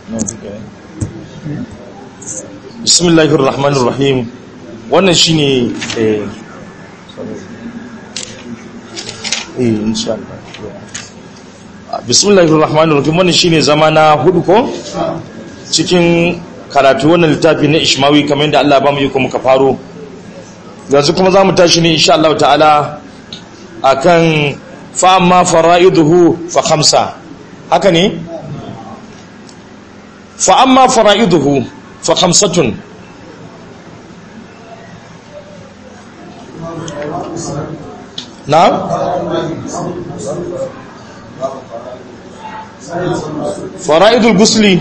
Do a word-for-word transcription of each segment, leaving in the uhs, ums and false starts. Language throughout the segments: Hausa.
bismillahir rahmanir rahim wannan shine eh eh insha Allah bismillahir rahmanir rahim wannan shine zama na hudu ko cikin karatu wannan littafi na Ishmawi kamar yadda Allah ba mu yi kuma ka faro yanzu kuma zamu tashi ne insha Allah ta'ala akan fa amma fara'iduhu fa khamsa haka ne fa amma fara'iduhu fa khamsatun na fara'idul gusli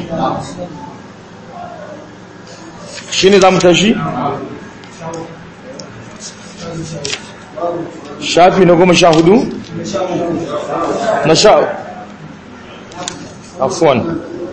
shine zamu tashi shafi na goma sha hudu na sha afwan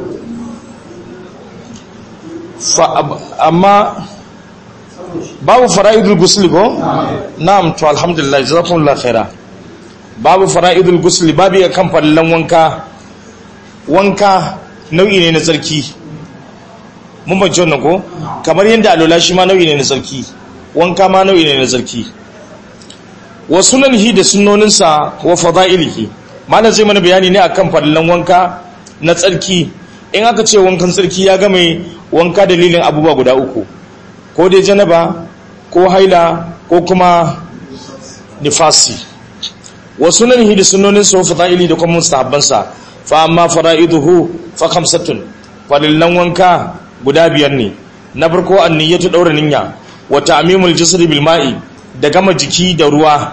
amma babu fara'idul gusli ko na'am to alhamdulillah jazakumullahu khaira babu fara'idul gusli babu ya kan fallan wanka wanka nau'i ne na tsarki mun bace wannan ko kamar yanda alola shi ma nau'i ne na tsarki wanka ma nau'i ne na tsarki wa sunanihi da sunnoninsa wa fada'ilihi malam zai mana bayani ne akan fallan wanka na tsarki in aka ce wankan tsarki ya ga mai wanka dalilin abubuwa guda uku ko dai janaba ko haila ko kuma nifasi wa sunanihi da sunnoninsa wa fada'ili da kuma mustahabbansa fa amma fara'iduhu fa khamsatun falillan wanka guda biyar ne na farko anniyatu daura niyya wa ta'mimul jasad bil ma'i da gama jiki da ruwa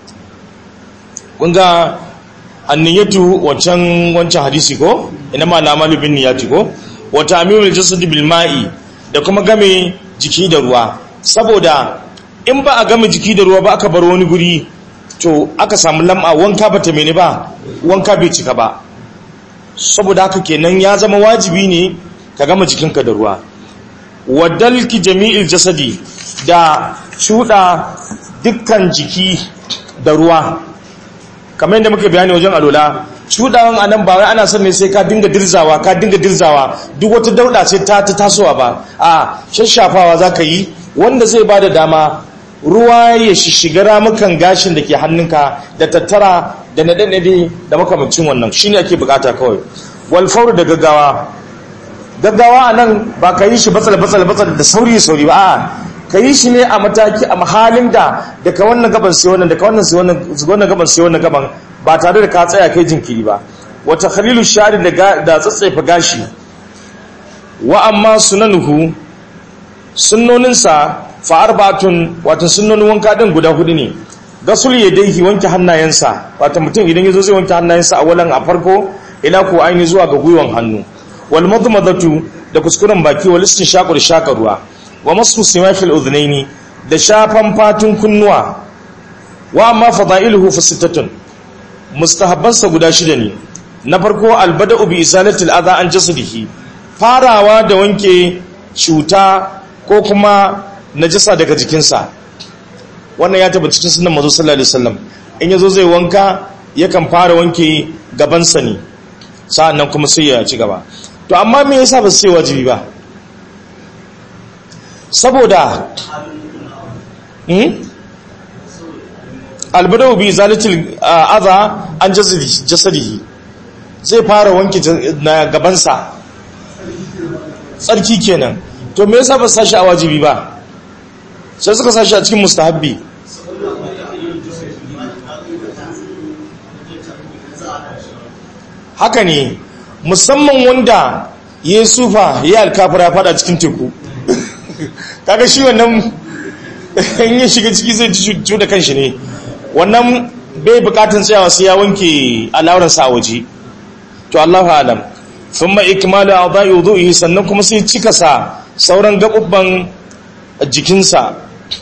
kunga anniyatu wancan wancan hadisi ko ina ma lamalu bin niyati ko wa ta'mimul jasad bil ma'i da kuma game jiki da ruwa saboda in ba a game jiki da ruwa ba aka bar wani guri to aka samu lam'a wanka bata mene ba wanka bai cika ba saboda haka kenan ya zama wajibi ne ka gama jikinka da ruwa wadalki jami'il jasadi da shuda dukkan jiki da ruwa kamar yadda muke bayani wajen alola shudawan anan ba wai ana son ne sai ka dinga dirzawa ka dinga dirzawa duk wata dauda ce ta ta tasowa ba a shashafawa zaka yi wanda zai bada dama ruwa ya shishiga ramukan gashin da ke hannunka da tattara da nade-nade da makamancin wannan shine ake bukata kawai wal fawr da gaggawa gaggawa anan ba ka yi shi batsal batsal batsal da sauri sauri ba a ka yi shi ne a mataki a mahalin da daga wannan gaban sai wannan daga wannan sai wannan wannan gaban sai wannan gaban ba tare da ka tsaya kai jinkiri ba wata khalilu shari da da tsatsaifa gashi wa amma sunanuhu sunnoninsa fa arba'atun wato sunnonin wanka din guda hudu ne gasul yadayhi wanke hannayensa wato mutum idan yazo zai wanke hannayensa a walan a farko ila ko aini zuwa ga gwiwan hannu wal madmadatu da kuskuren baki wal istinshaqur shaqarwa wa masu simafil udhnaini da shafan fatun kunnuwa wa amma fada'iluhu fa sittatun mustahabbansa guda shida ne na farko albada'u bi izalatil adha an jasadihi farawa da wanke cuta ko kuma najasa daga jikinsa wannan ya tabbata cikin sunnan manzo sallallahu alaihi wasallam in yazo zai wanka yakan fara wanke gabansa ne sa'annan kuma sai ya ci gaba to amma me yasa ba sai wajibi ba saboda hmm albadau bi zalatil adha an jasadihi zai fara wanke na gabansa tsarki kenan to me yasa ba sashi a wajibi ba sai suka sashi a cikin mustahabbi haka ne musamman wanda ya sufa ya alkafara fada cikin teku kaga shi wannan in ya shiga ciki zai ci da kanshi ne wannan bai bukatun tsayawa sai ya wanke al'auransa a waje to Allahu alam thumma ikmalu a'dha'i wudu'ihi sannan kuma sai cika sa sauran gabubban jikinsa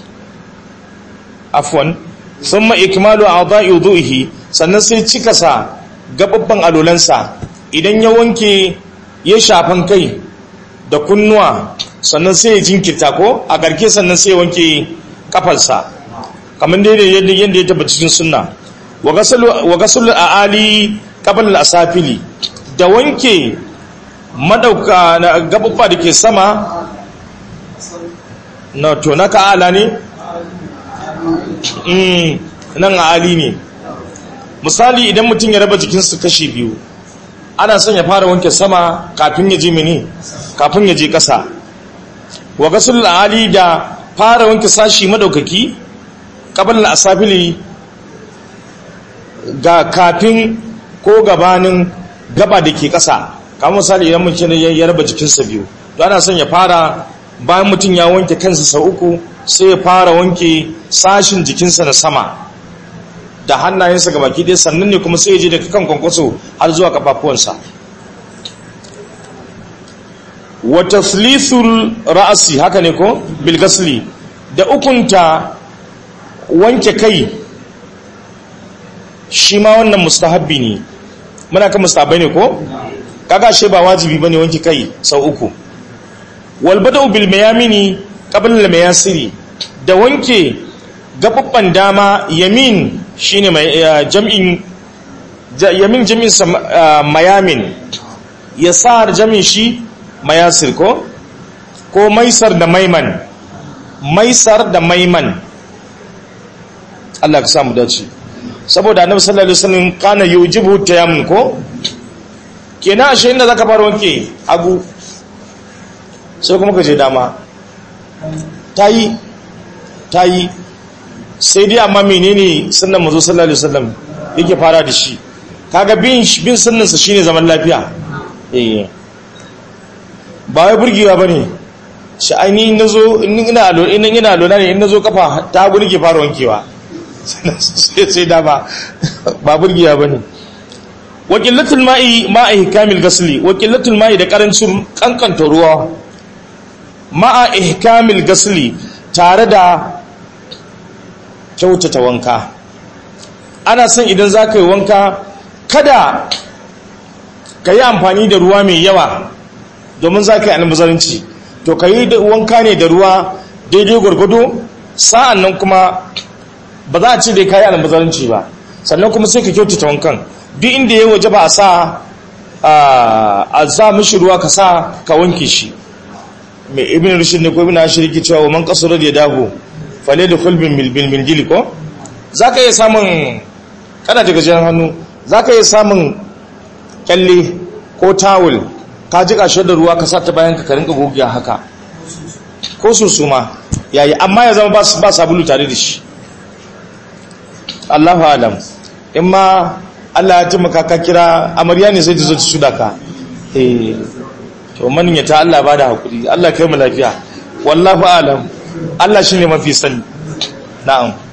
afwan thumma ikmalu a'dha'i wudu'ihi sannan sai cika sa gabubban alolansa idan ya wanke ya shafan kai da kunnuwa sannan sai ya jinkirta ko a garke sannan sai ya wanke kafarsa kamar dai yadda yadda ya tabbata cikin sunna wa ghaslu wa ghaslu aali qabla al-asafili da wanke madauka na gabubba da ke sama na to na ka'ala ne mm nan ali ne. Misali idan mutum ya raba jikinsa kashi biyu ana son ya fara wanke sama kafin ya je mini kafin ya je kasa. Wa gasul ali da fara wanke sashi madaukaki qabla al-asafili ga kafin ko gabanin gaba da ke kasa. Kamar misali idan mutum ya raba jikinsa biyu to ana son ya fara bayan mutum ya wanke kansa sau uku sai ya fara wanke sashin jikinsa na sama da hannayensa ga baki ɗaya sannan ne kuma sai ya je daga kan kwankwaso har zuwa kafafuwansa. wa taslithul ra'si haka ne ko bil ghasli da ukunta wanke kai shi ma wannan mustahabbi ne. Muna kan mustahabbai ne ko kaga she ba wajibi bane wanke kai sau uku. Wal bada'u bil mayamini qabla al mayasiri da wanke gababban dama yamin shine mai jam'in yamin jam'in mayamin yasar jam'in shi mayasir ko ko maisar da maiman maisar da maiman Allah ka samu dace saboda annabi sallallahu alaihi wasallam kana yujibu tayammum ko kenan ashe inda zaka fara wanke hagu sai kuma ka je dama tayi tayi sai dai amma menene sunnan manzo sallallahu alaihi wasallam yake fara da shi kaga bin bin sunnansa shine zaman lafiya eh ba wai burgewa bane shi ainihin nazo in ina alo in ina alo ne in nazo kafa ta burge fara wankewa sai sai da ba ba burgewa bane wa qillatul ma'i ma'a ihkamil ghasli wa qillatul ma'i da karancin kankanta ruwa ma'a ihkamil ghasli tare da kyautata wanka. Ana son idan za ka yi wanka kada ka yi amfani da ruwa mai yawa domin za ka yi almuzarinci to ka yi wanka ne da ruwa daidai gwargwado sa'an nan kuma ba za a ce da ka yi almuzarinci ba sannan kuma sai ka kyautata wankan duk inda ya waje ba a sa a za mishi ruwa ka sa ka wanke shi mai ibn rashid ne ko ibn ashiriki cewa wa man qasara da dago fale da fulbin milbil ko za ka iya samun kana daga jan hannu za ka iya samun kyalle ko tawul ka ji ƙashar da ruwa ka sa ta bayan ka rinka gogiya haka ko susuma yayi amma ya zama ba sabulu tare da shi Allahu alam in ma Allah ya taimaka ka kira amarya ne sai ta zo ta shuda ka eh to manin ya ta Allah ba da hakuri Allah kai mu lafiya wallahu alam Allah shine mafi sani na'am